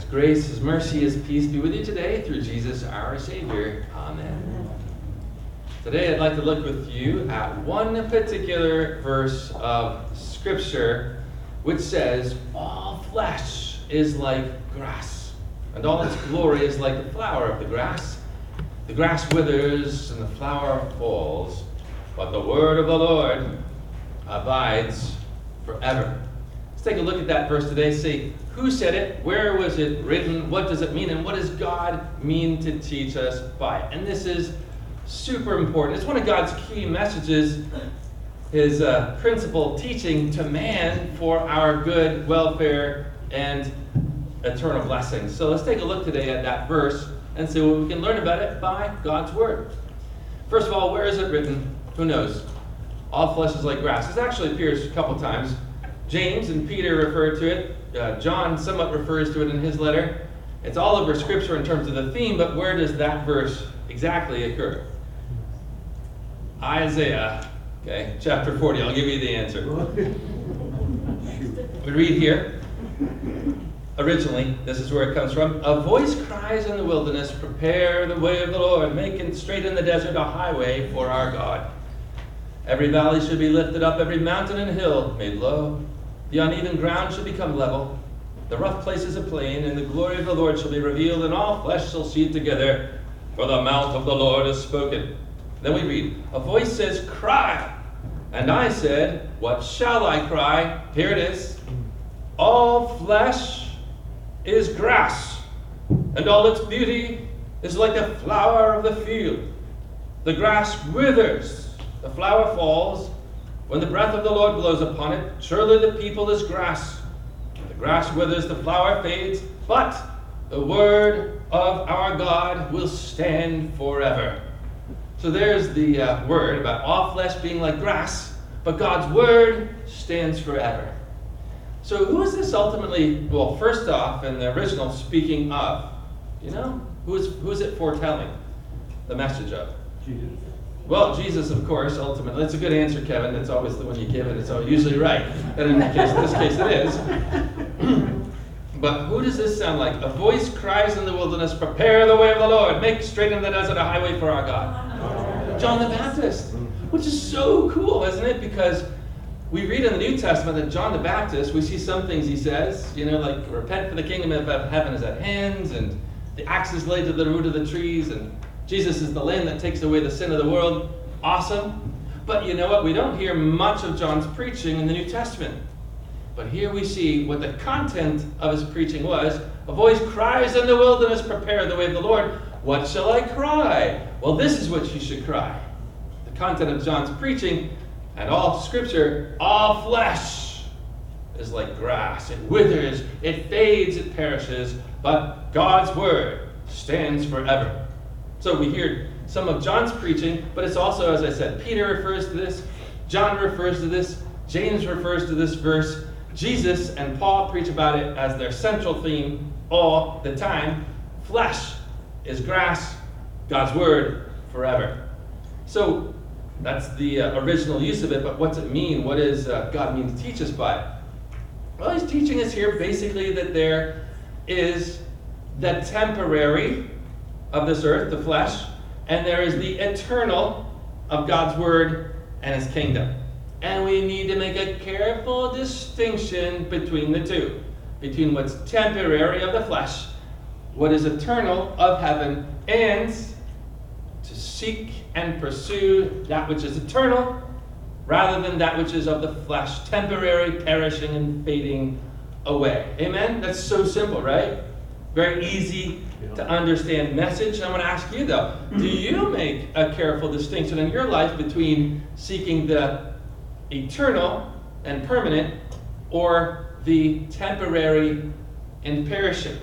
His grace, His mercy, His peace be with you today through Jesus our Savior. Amen. Today I'd like to look with you at one particular verse of Scripture which says, all flesh is like grass, and all its glory is like the flower of the grass. The grass withers and the flower falls, but the word of the Lord abides forever. Let's take a look at that verse today. See, who said it? Where was it written? What does it mean? And what does God mean to teach us by it? And this is super important. It's one of God's key messages, His principal teaching to man for our good, welfare, and eternal blessings. So let's take a look today at that verse and see what we can learn about it by God's Word. First of all, where is it written? Who knows? All flesh is like grass. This actually appears a couple times. James and Peter refer to it. John somewhat refers to it in his letter. It's all over Scripture in terms of the theme, but where does that verse exactly occur? Isaiah, chapter 40. I'll give you the answer. We read here, originally, this is where it comes from. A voice cries in the wilderness, prepare the way of the Lord, make straight in the desert a highway for our God. Every valley should be lifted up, every mountain and hill made low. The uneven ground should become level, the rough places a plain, and the glory of the Lord shall be revealed, and all flesh shall see it together, for the mouth of the Lord has spoken. Then we read, a voice says, cry. And I said, what shall I cry? Here it is. All flesh is grass, and all its beauty is like the flower of the field. The grass withers, the flower falls, when the breath of the Lord blows upon it. Surely the people is grass. The grass withers, the flower fades, but the word of our God will stand forever. So there's the word about all flesh being like grass, but God's word stands forever. So who is this ultimately, well, first off, in the original, speaking of? You know? Who is it foretelling the message of? Jesus. Well, Jesus, of course, ultimately. That's a good answer, Kevin. That's always the one you give, and it's usually right. And in this case it is. But who does this sound like? A voice cries in the wilderness, prepare the way of the Lord, make straight in the desert a highway for our God. John the Baptist, which is so cool, isn't it? Because we read in the New Testament that John the Baptist, we see some things he says, like repent for the kingdom of heaven is at hand, and the axe is laid to the root of the trees, and Jesus is the Lamb that takes away the sin of the world. Awesome. But you know what? We don't hear much of John's preaching in the New Testament. But here we see what the content of his preaching was. A voice cries in the wilderness, prepare the way of the Lord. What shall I cry? Well, this is what you should cry. The content of John's preaching and all Scripture, all flesh is like grass. It withers, it fades, it perishes, but God's word stands forever. So we hear some of John's preaching, but it's also, as I said, Peter refers to this, John refers to this, James refers to this verse. Jesus and Paul preach about it as their central theme all the time. Flesh is grass, God's word forever. So that's the original use of it, but what's it mean? What does God mean to teach us by it? Well, he's teaching us here basically that there is the temporary of this earth, the flesh, and there is the eternal of God's word and his kingdom. And we need to make a careful distinction between the two, between what's temporary of the flesh, what is eternal of heaven, and to seek and pursue that which is eternal rather than that which is of the flesh, temporary, perishing, and fading away. Amen? That's so simple, right? Very easy to understand message. I want to ask you though, do you make a careful distinction in your life between seeking the eternal and permanent or the temporary and perishing?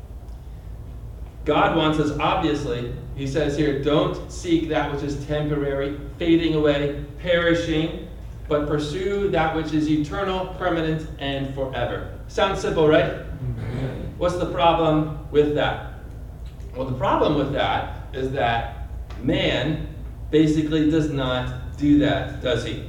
God wants us, obviously, he says here, don't seek that which is temporary, fading away, perishing, but pursue that which is eternal, permanent, and forever. Sounds simple, right? What's the problem with that? Well, the problem with that is that man basically does not do that, does he?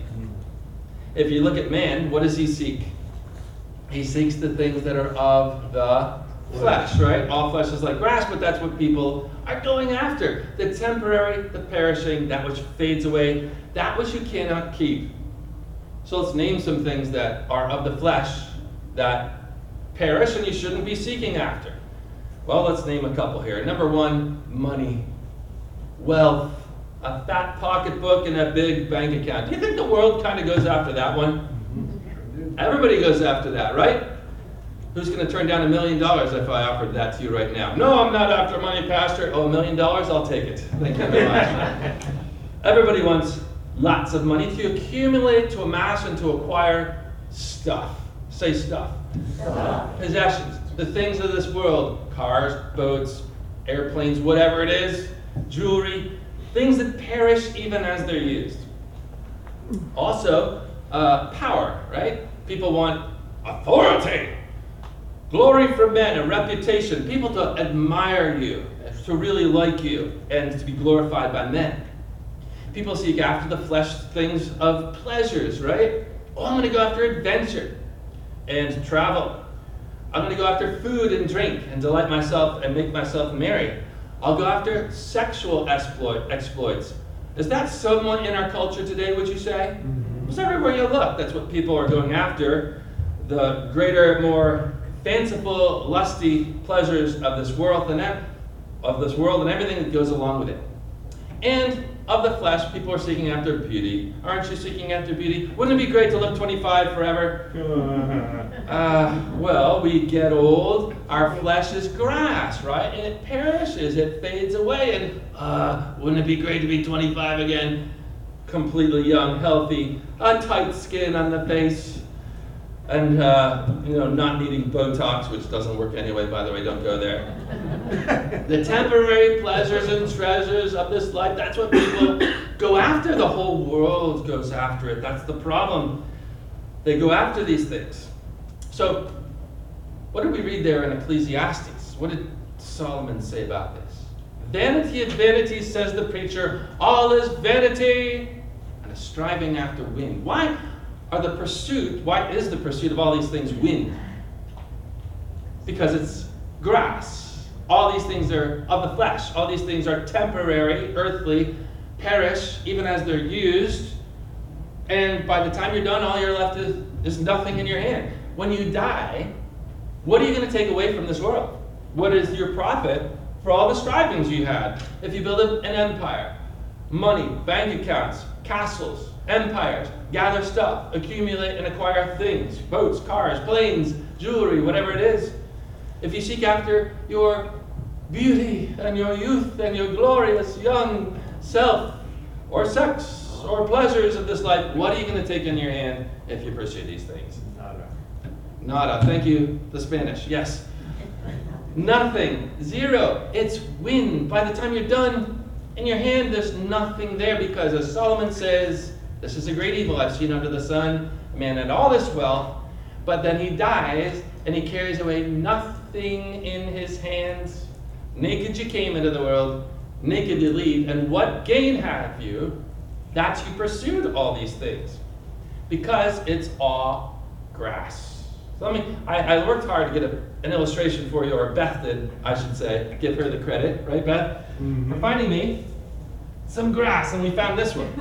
If you look at man, what does he seek? He seeks the things that are of the flesh, right? All flesh is like grass, but that's what people are going after. The temporary, the perishing, that which fades away, that which you cannot keep. So let's name some things that are of the flesh that perish and you shouldn't be seeking after. Well, let's name a couple here. Number one, money, wealth, a fat pocketbook, and a big bank account. Do you think the world kind of goes after that one? Everybody goes after that, right? Who's going to turn down $1 million if I offered that to you right now? No, I'm not after money, Pastor. Oh, $1 million? I'll take it. Thank you very much. Everybody wants lots of money to accumulate, to amass, and to acquire stuff. Say stuff. Possessions. The things of this world. Cars, boats, airplanes, whatever it is. Jewelry. Things that perish even as they're used. Also, power, right? People want authority. Glory from men, a reputation. People to admire you, to really like you, and to be glorified by men. People seek after the flesh things of pleasures, right? Oh, I'm going to go after adventure and travel. I'm going to go after food and drink and delight myself and make myself merry. I'll go after sexual exploits. Is that someone in our culture today, would you say? It's everywhere you look. That's what people are going after. The greater, more fanciful, lusty pleasures of this world and everything that goes along with it. And of the flesh, people are seeking after beauty. Aren't you seeking after beauty? Wouldn't it be great to look 25 forever? Well, we get old. Our flesh is grass, right? And it perishes. It fades away. And wouldn't it be great to be 25 again? Completely young, healthy, a tight skin on the face. And, not needing Botox, which doesn't work anyway, by the way, don't go there. The temporary pleasures and treasures of this life, that's what people go after. The whole world goes after it. That's the problem. They go after these things. So, what did we read there in Ecclesiastes? What did Solomon say about this? Vanity of vanities, says the preacher, all is vanity and a striving after wind. Why is the pursuit of all these things wind? Because it's grass. All these things are of the flesh. All these things are temporary, earthly, perish, even as they're used. And by the time you're done, all you're left is nothing in your hand. When you die, what are you going to take away from this world? What is your profit for all the strivings you had? If you build an empire, money, bank accounts, castles, empires, gather stuff, accumulate and acquire things, boats, cars, planes, jewelry, whatever it is. If you seek after your beauty and your youth and your glorious young self or sex or pleasures of this life, what are you going to take in your hand if you pursue these things? Nada. Thank you, the Spanish. Yes. Nothing. Zero. It's wind. By the time you're done, in your hand, there's nothing there because, as Solomon says, this is a great evil I've seen under the sun. A man had all this wealth, but then he dies and he carries away nothing in his hands. Naked you came into the world, naked you leave, and what gain have you that you pursued all these things? Because it's all grass. So I worked hard to get an illustration for you, or Beth did, I should say. Give her the credit, right, Beth? Mm-hmm. For finding me some grass, and we found this one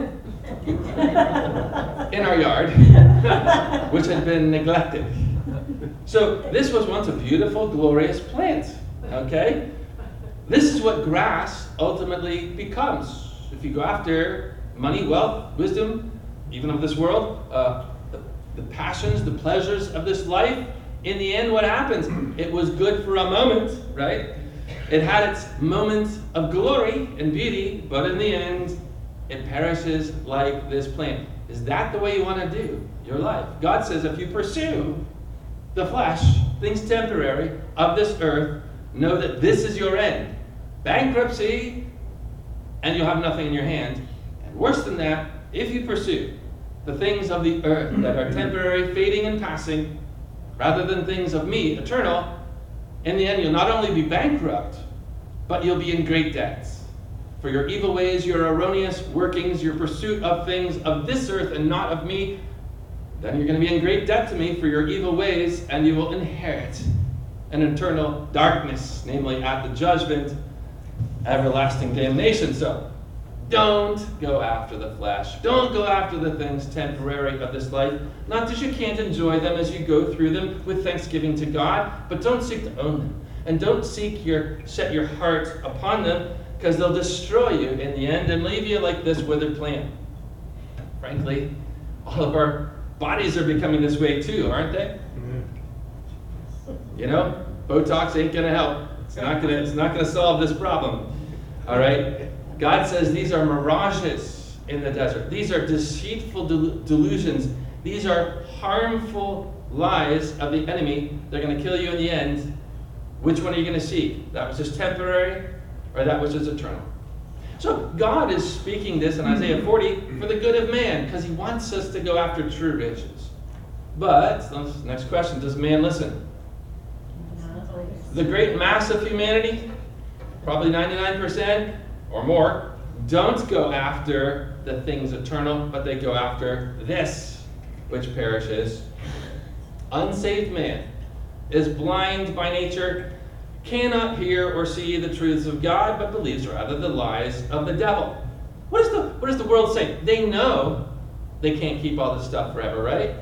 in our yard, which had been neglected. So this was once a beautiful, glorious plant, okay? This is what grass ultimately becomes. If you go after money, wealth, wisdom, even of this world, the passions, the pleasures of this life, in the end, what happens? It was good for a moment, right? It had its moment of glory and beauty, but in the end, it perishes like this plant. Is that the way you want to do your life? God says if you pursue the flesh, things temporary of this earth, know that this is your end. Bankruptcy, and you'll have nothing in your hand. And worse than that, if you pursue the things of the earth that are temporary, fading and passing, rather than things of me, eternal, in the end you'll not only be bankrupt, but you'll be in great debts. For your evil ways, your erroneous workings, your pursuit of things of this earth and not of me, then you're going to be in great debt to me for your evil ways, and you will inherit and eternal darkness, namely at the judgment, everlasting damnation. So, don't go after the flesh. Don't go after the things temporary of this life. Not that you can't enjoy them as you go through them with thanksgiving to God, but don't seek to own them. And don't set your heart upon them, because they'll destroy you in the end and leave you like this withered plant. Frankly, all of our bodies are becoming this way too, aren't they? You know, Botox ain't going to help. It's not going to solve this problem. All right? God says these are mirages in the desert. These are deceitful delusions. These are harmful lies of the enemy. They're going to kill you in the end. Which one are you going to seek? That which is temporary, or that which is eternal? So God is speaking this in Isaiah 40 for the good of man, because he wants us to go after true riches. But, next question, does man listen? The great mass of humanity, probably 99% or more, don't go after the things eternal, but they go after this, which perishes. Unsaved man is blind by nature, cannot hear or see the truths of God, but believes rather the lies of the devil. What does the world say? They know they can't keep all this stuff forever, right?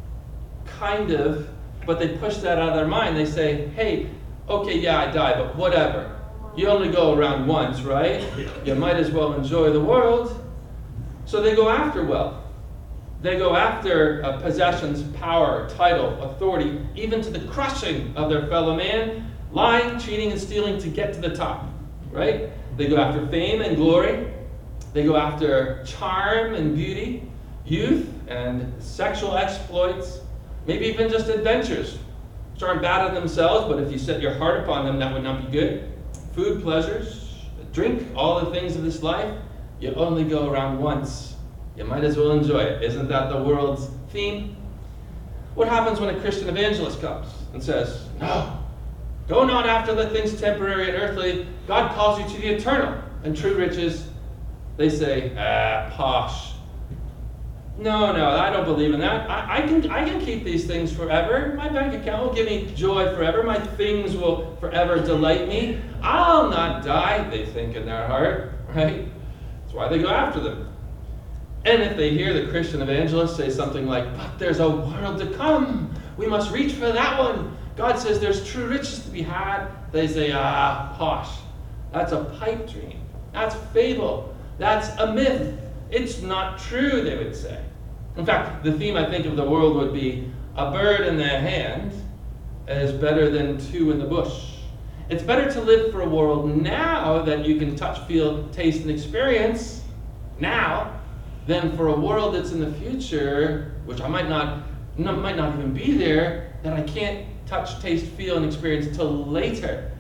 Kind of, but they push that out of their mind. They say, hey, okay, yeah, I die, but whatever. You only go around once, right? You might as well enjoy the world. So they go after wealth. They go after possessions, power, title, authority, even to the crushing of their fellow man, lying, cheating, and stealing to get to the top, right? They go after fame and glory. They go after charm and beauty, youth and sexual exploits, maybe even just adventures, which aren't bad in themselves, but if you set your heart upon them, that would not be good. Food, pleasures, drink, all the things of this life, you only go around once. You might as well enjoy it. Isn't that the world's theme? What happens when a Christian evangelist comes and says, no, go not after the things temporary and earthly. God calls you to the eternal and true riches. They say, posh. No, I don't believe in that. I can keep these things forever. My bank account will give me joy forever. My things will forever delight me. I'll not die, they think in their heart, right? That's why they go after them. And if they hear the Christian evangelist say something like, but there's a world to come. We must reach for that one. God says there's true riches to be had. They say, posh. That's a pipe dream. That's fable. That's a myth. It's not true, they would say. In fact, the theme, I think, of the world would be a bird in the hand is better than two in the bush. It's better to live for a world now that you can touch, feel, taste, and experience now than for a world that's in the future, which I might not even be there, that I can't touch, taste, feel, and experience till later.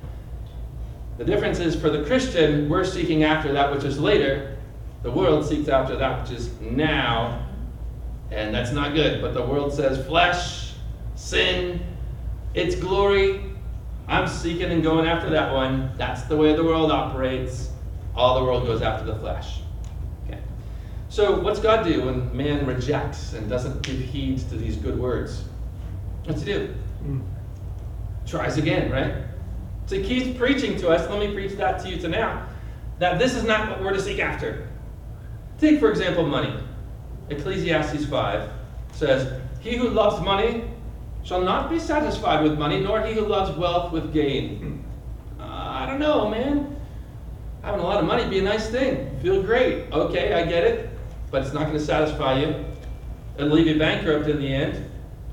The difference is for the Christian, we're seeking after that which is later. The world seeks after that which is now, and that's not good. But the world says flesh, sin, its glory. I'm seeking and going after that one. That's the way the world operates. All the world goes after the flesh. Okay. So what's God do when man rejects and doesn't give heed to these good words? What's he do? Tries again, right? So he keeps preaching to us. Let me preach that to you to now. That this is not what we're to seek after. Take, for example, money. Ecclesiastes 5 says, he who loves money shall not be satisfied with money, nor he who loves wealth with gain. I don't know, man. Having a lot of money would be a nice thing. Feel great. Okay, I get it. But it's not going to satisfy you. It'll leave you bankrupt in the end.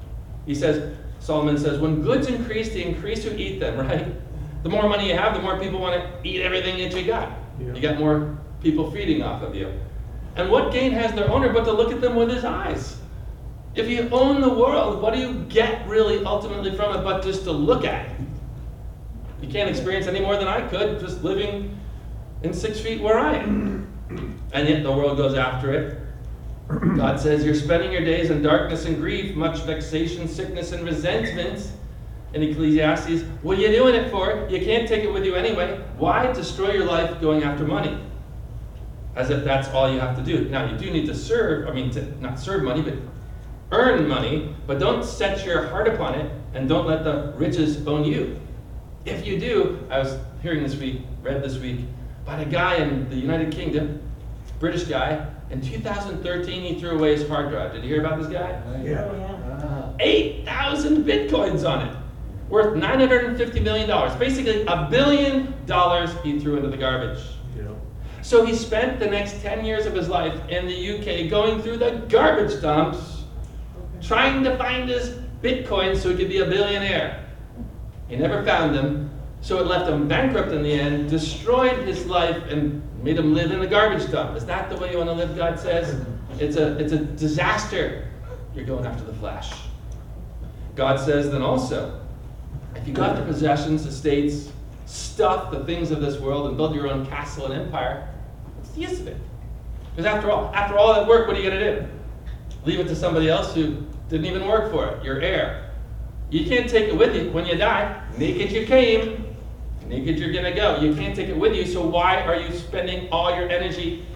Solomon says, when goods increase, they increase who eat them, right? The more money you have, the more people want to eat everything that you got. Yeah. You got more people feeding off of you. And what gain has their owner but to look at them with his eyes? If you own the world, what do you get really ultimately from it but just to look at it? You can't experience any more than I could just living in 6 feet where I am. And yet the world goes after it. God says you're spending your days in darkness and grief, much vexation, sickness, and resentment. In Ecclesiastes, what are you doing it for? You can't take it with you anyway. Why destroy your life going after money? As if that's all you have to do. Now, you do need to not serve money, but earn money, but don't set your heart upon it, and don't let the riches own you. If you do, I was read this week, about a guy in the United Kingdom, British guy. In 2013, he threw away his hard drive. Did you hear about this guy? Yeah. 8,000 bitcoins on it, worth $950 million. Basically, $1 billion he threw into the garbage. Yeah. So he spent the next 10 years of his life in the UK going through the garbage dumps, trying to find his bitcoins so he could be a billionaire. He never found them, so it left him bankrupt in the end, destroyed his life, and made him live in the garbage dump. Is that the way you want to live, God says? It's a disaster. You're going after the flesh. God says then also, if you go after possessions, estates, stuff, the things of this world, and build your own castle and empire, what's the use of it? Because after all that work, what are you going to do? Leave it to somebody else who didn't even work for it, your heir. You can't take it with you when you die. Naked you came, naked you're going to go. You can't take it with you, so why are you spending all your energy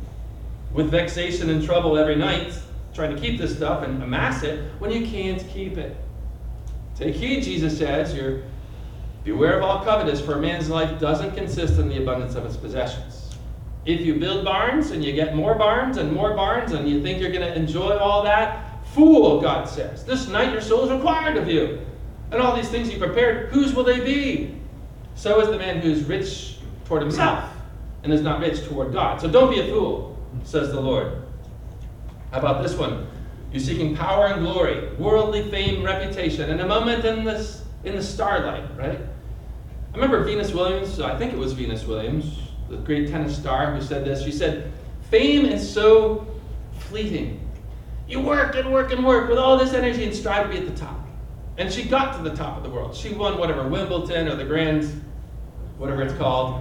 with vexation and trouble every night trying to keep this stuff and amass it when you can't keep it? Take heed, Jesus says, beware of all covetous, for a man's life doesn't consist in the abundance of his possessions. If you build barns and you get more barns and you think you're going to enjoy all that, fool, God says. This night your soul is required of you. And all these things you prepared, whose will they be? So is the man who is rich toward himself and is not rich toward God. So don't be a fool, says the Lord. How about this one? You're seeking power and glory, worldly fame, reputation, and a moment in the starlight, right? I remember Venus Williams, I think it was Venus Williams, the great tennis star, who said this. She said, fame is so fleeting. You work and work and work with all this energy and strive to be at the top. And she got to the top of the world. She won whatever, Wimbledon or the Grand, whatever it's called.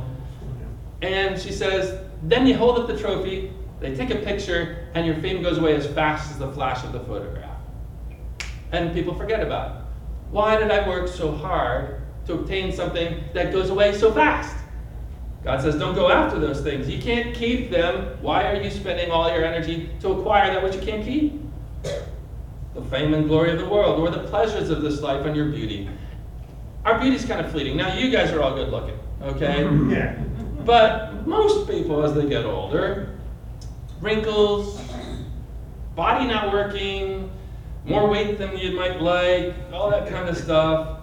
And she says, then you hold up the trophy, they take a picture, and your fame goes away as fast as the flash of the photograph. And people forget about it. Why did I work so hard to obtain something that goes away so fast? God says, don't go after those things. You can't keep them. Why are you spending all your energy to acquire that which you can't keep? The fame and glory of the world, or the pleasures of this life and your beauty. Our beauty's kind of fleeting. Now, you guys are all good looking, okay? Yeah. But most people, as they get older, wrinkles, body not working, more weight than you might like, all that kind of stuff.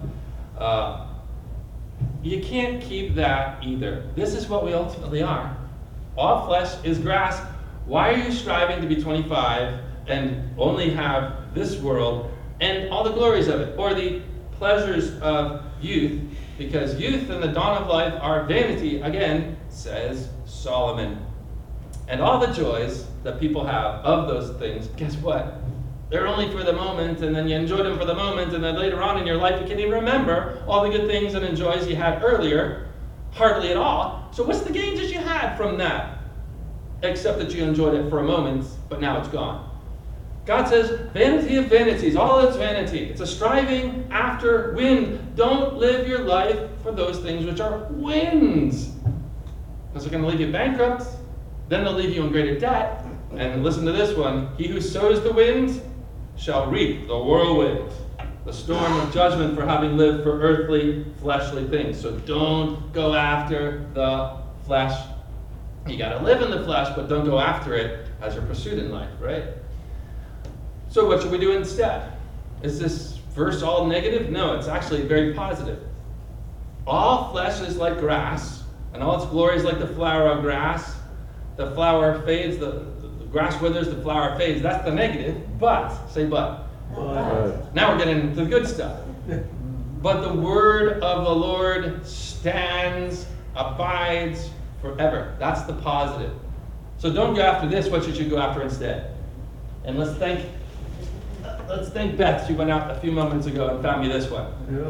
You can't keep that either. This is what we ultimately are. All flesh is grass. Why are you striving to be 25 and only have this world and all the glories of it, or the pleasures of youth? Because youth and the dawn of life are vanity, again, says Solomon. And all the joys that people have of those things, guess what? They're only for the moment, and then you enjoy them for the moment, and then later on in your life you can't even remember all the good things and joys you had earlier, hardly at all. So what's the gains that you had from that? Except that you enjoyed it for a moment, but now it's gone. God says, vanity of vanities, all is vanity. It's a striving after wind. Don't live your life for those things which are winds, because they're going to leave you bankrupt. Then they'll leave you in greater debt. And listen to this one. He who sows the wind shall reap the whirlwind, the storm of judgment for having lived for earthly, fleshly things. So don't go after the flesh. You got to live in the flesh, but don't go after it as your pursuit in life, right? So what should we do instead? Is this verse all negative? No, it's actually very positive. All flesh is like grass, and all its glory is like the flower of grass. The flower fades, the grass withers, the flower fades. That's the negative. But, say but. Now we're getting to the good stuff. But the word of the Lord stands, abides forever. That's the positive. So don't go after this. What should you go after instead? And let's thank Beth. She went out a few moments ago and found me this one.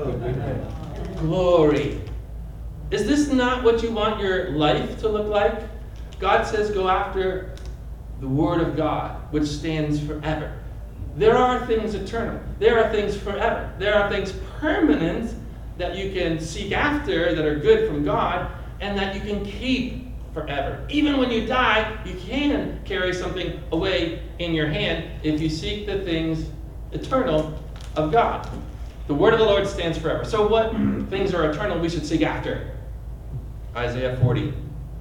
Glory. Is this not what you want your life to look like? God says go after the Word of God, which stands forever. There are things eternal. There are things forever. There are things permanent that you can seek after that are good from God and that you can keep forever. Even when you die, you can carry something away in your hand if you seek the things eternal of God. The word of the Lord stands forever. So what things are eternal we should seek after? Isaiah 40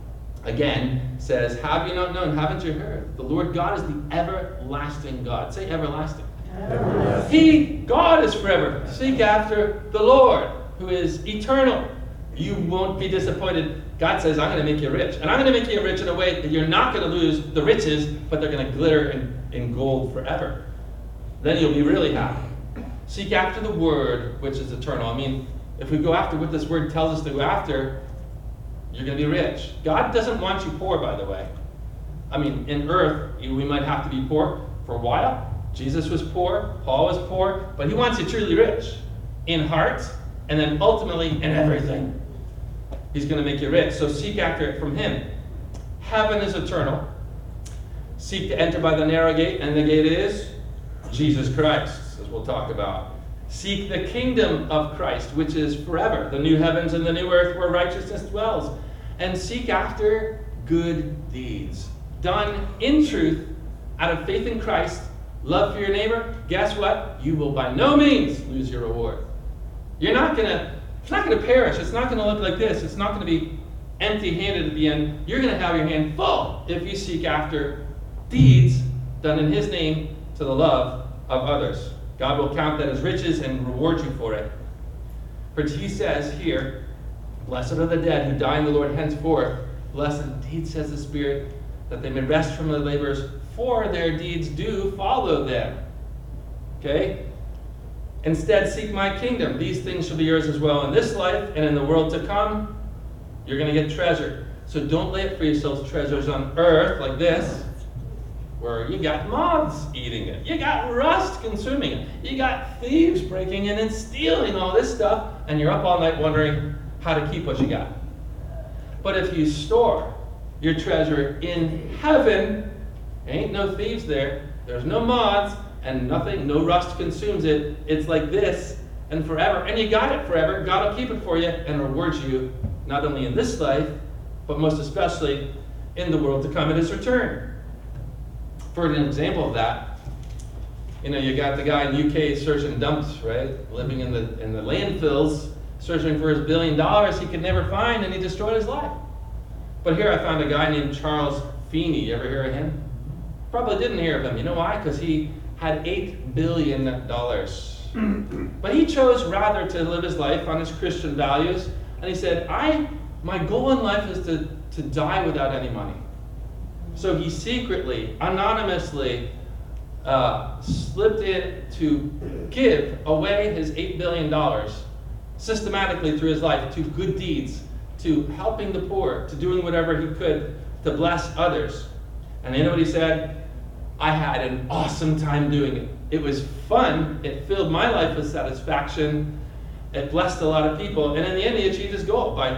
again says, have you not known, haven't you heard? The Lord God is the everlasting God. Say everlasting. Everlasting. God is forever. Seek after the Lord, who is eternal. You won't be disappointed. God says, I'm going to make you rich. And I'm going to make you rich in a way that you're not going to lose the riches, but they're going to glitter in gold forever. Then you'll be really happy. Seek after the word, which is eternal. I mean, if we go after what this word tells us to go after, you're going to be rich. God doesn't want you poor, by the way. I mean, in earth, we might have to be poor for a while. Jesus was poor, Paul was poor, but he wants you truly rich in heart and then ultimately in everything. He's going to make you rich. So seek after it from him. Heaven is eternal. Seek to enter by the narrow gate, and the gate is Jesus Christ, as we'll talk about. Seek the kingdom of Christ, which is forever, the new heavens and the new earth where righteousness dwells. And seek after good deeds, done in truth, out of faith in Christ, love for your neighbor. Guess what? You will by no means lose your reward. It's not going to perish. It's not going to look like this. It's not going to be empty-handed at the end. You're going to have your hand full if you seek after deeds done in his name to the love of others. God will count that as riches and reward you for it. For he says here, blessed are the dead who die in the Lord henceforth. Blessed indeed, says the Spirit, that they may rest from their labors, for their deeds do follow them. Okay? Instead, seek my kingdom. These things shall be yours as well in this life, and in the world to come, you're going to get treasure. So don't lay up for yourselves treasures on earth like this, where you got moths eating it. You got rust consuming it. You got thieves breaking in and stealing all this stuff, and you're up all night wondering how to keep what you got. But if you store your treasure in heaven, ain't no thieves there, there's no moths, and nothing, no rust consumes it. It's like this, and forever. And you got it forever. God will keep it for you and reward you, not only in this life, but most especially in the world to come at his return. For an example of that, you got the guy in UK searching dumps, right? Living in the landfills, searching for his $1 billion he could never find, and he destroyed his life. But here I found a guy named Charles Feeney. You ever hear of him? Probably didn't hear of him. You know why? Because he had $8 billion. But he chose rather to live his life on his Christian values. And he said, my goal in life is to die without any money. So he secretly, anonymously, slipped in to give away his $8 billion systematically through his life to good deeds, to helping the poor, to doing whatever he could to bless others. And you know what he said? I had an awesome time doing it. It was fun. It filled my life with satisfaction. It blessed a lot of people. And in the end, he achieved his goal. By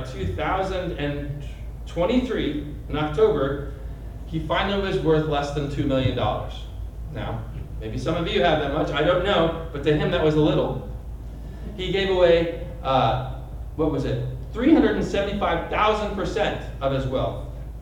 2023, in October, he finally was worth less than $2 million. Now, maybe some of you have that much. I don't know. But to him, that was a little. He gave away, 375,000% of his wealth.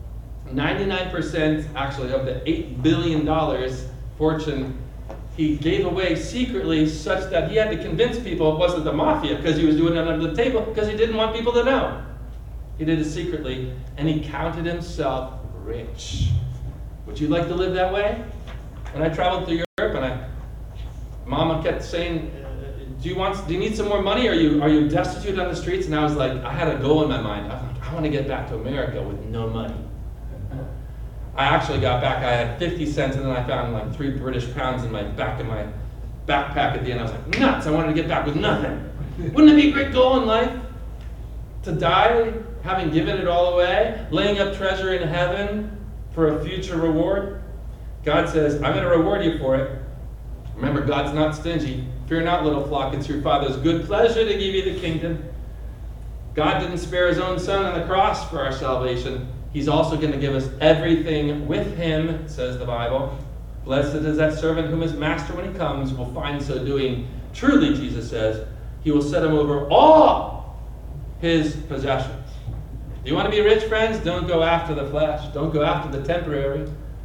99% actually of the $8 billion fortune he gave away secretly, such that he had to convince people it wasn't the mafia because he was doing it under the table, because he didn't want people to know. He did it secretly, and he counted himself rich. Would you like to live that way? When I traveled through Europe, and Mama kept saying, do you need some more money? Are you destitute on the streets? And I was like, I had a goal in my mind. I was like, I want to get back to America with no money. I actually got back, I had 50 cents, and then I found like 3 British pounds in my back of my backpack at the end. I was like, nuts, I wanted to get back with nothing. Wouldn't it be a great goal in life? To die, having given it all away, laying up treasure in heaven for a future reward? God says, I'm going to reward you for it. Remember, God's not stingy. Fear not, little flock, it's your Father's good pleasure to give you the kingdom. God didn't spare his own Son on the cross for our salvation. He's also going to give us everything with him, says the Bible. Blessed is that servant whom his master, when he comes, will find so doing. Truly, Jesus says, he will set him over all his possessions. Do you want to be rich, friends? Don't go after the flesh. Don't go after the temporary.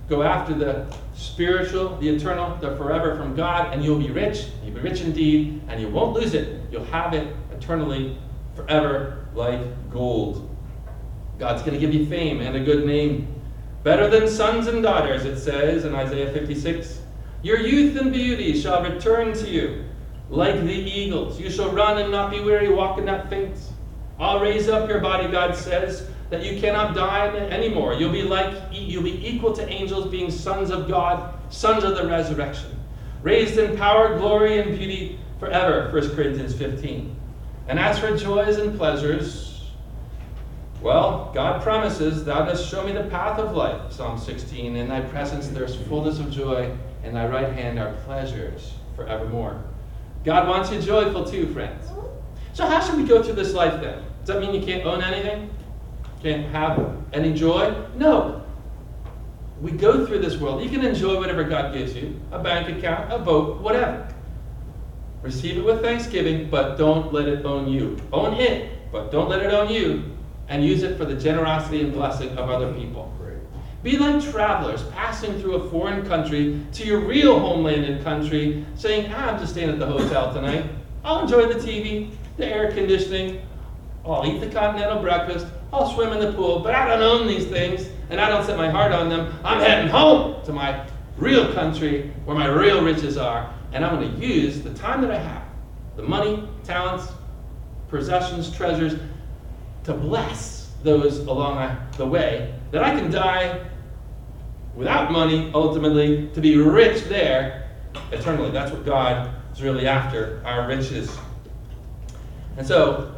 Go after the spiritual, the eternal, the forever from God, and you'll be rich. You'll be rich indeed, and you won't lose it. You'll have it eternally, forever, like gold. God's going to give you fame and a good name. Better than sons and daughters, it says in Isaiah 56. Your youth and beauty shall return to you like the eagles. You shall run and not be weary, walk and not faint. I'll raise up your body, God says, that you cannot die anymore. You'll be equal to angels, being sons of God, sons of the resurrection. Raised in power, glory, and beauty forever, 1 Corinthians 15. And as for joys and pleasures, well, God promises, thou dost show me the path of life, Psalm 16. In thy presence there's fullness of joy, and thy right hand are pleasures forevermore. God wants you joyful too, friends. So how should we go through this life then? Does that mean you can't own anything? Can't have any joy? No. We go through this world. You can enjoy whatever God gives you. A bank account, a boat, whatever. Receive it with thanksgiving, but don't let it own you. Own it, but don't let it own you. And use it for the generosity and blessing of other people. Be like travelers passing through a foreign country to your real homeland and country, saying, I'm just staying at the hotel tonight. I'll enjoy the TV, the air conditioning. I'll eat the continental breakfast. I'll swim in the pool, but I don't own these things, and I don't set my heart on them. I'm heading home to my real country where my real riches are, and I'm going to use the time that I have, the money, talents, possessions, treasures, to bless those along the way, that I can die without money, ultimately, to be rich there eternally. That's what God is really after, our riches. And so,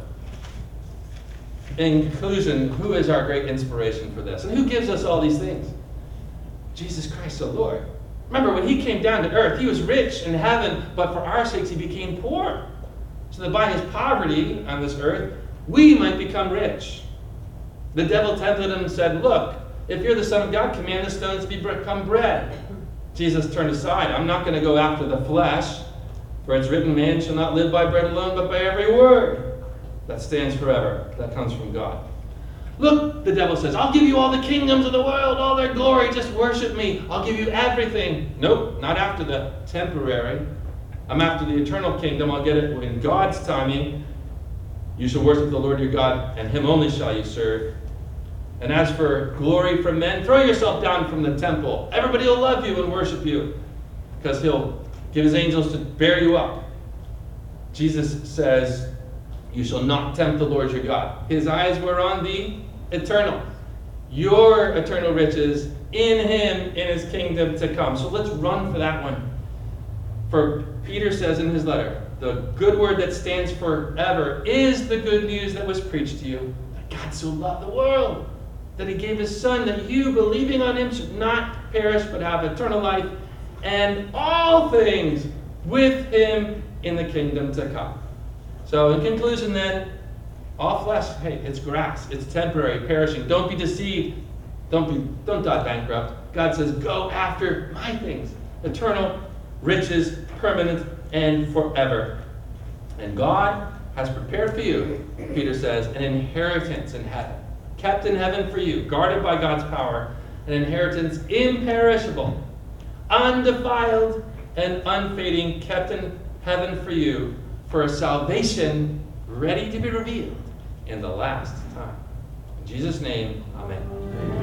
in conclusion, who is our great inspiration for this? And who gives us all these things? Jesus Christ the Lord. Remember, when he came down to earth, he was rich in heaven, but for our sakes he became poor. So that by his poverty on this earth, we might become rich. The devil tempted him and said, look, if you're the Son of God, command the stones to become bread. Jesus turned aside. I'm not going to go after the flesh, for it's written, man shall not live by bread alone, but by every word that stands forever, that comes from God. Look, the devil says, I'll give you all the kingdoms of the world, all their glory, just worship me. I'll give you everything. Nope, not after the temporary. I'm after the eternal kingdom. I'll get it in God's timing. You shall worship the Lord your God, and him only shall you serve. And as for glory from men, throw yourself down from the temple. Everybody will love you and worship you, because he'll give his angels to bear you up. Jesus says, you shall not tempt the Lord your God. His eyes were on the eternal. Your eternal riches in him, in his kingdom to come. So let's run for that one. For Peter says in his letter, the good word that stands forever is the good news that was preached to you. That God so loved the world, that he gave his Son, that you, believing on him, should not perish, but have eternal life, and all things with him in the kingdom to come. So in conclusion then, all flesh, hey, it's grass. It's temporary, perishing. Don't be deceived. Don't die bankrupt. God says, go after my things. Eternal, riches, permanent, and forever. And God has prepared for you, Peter says, an inheritance in heaven. Kept in heaven for you, guarded by God's power, an inheritance imperishable, undefiled, and unfading, kept in heaven for you, for a salvation ready to be revealed in the last time. In Jesus' name, amen.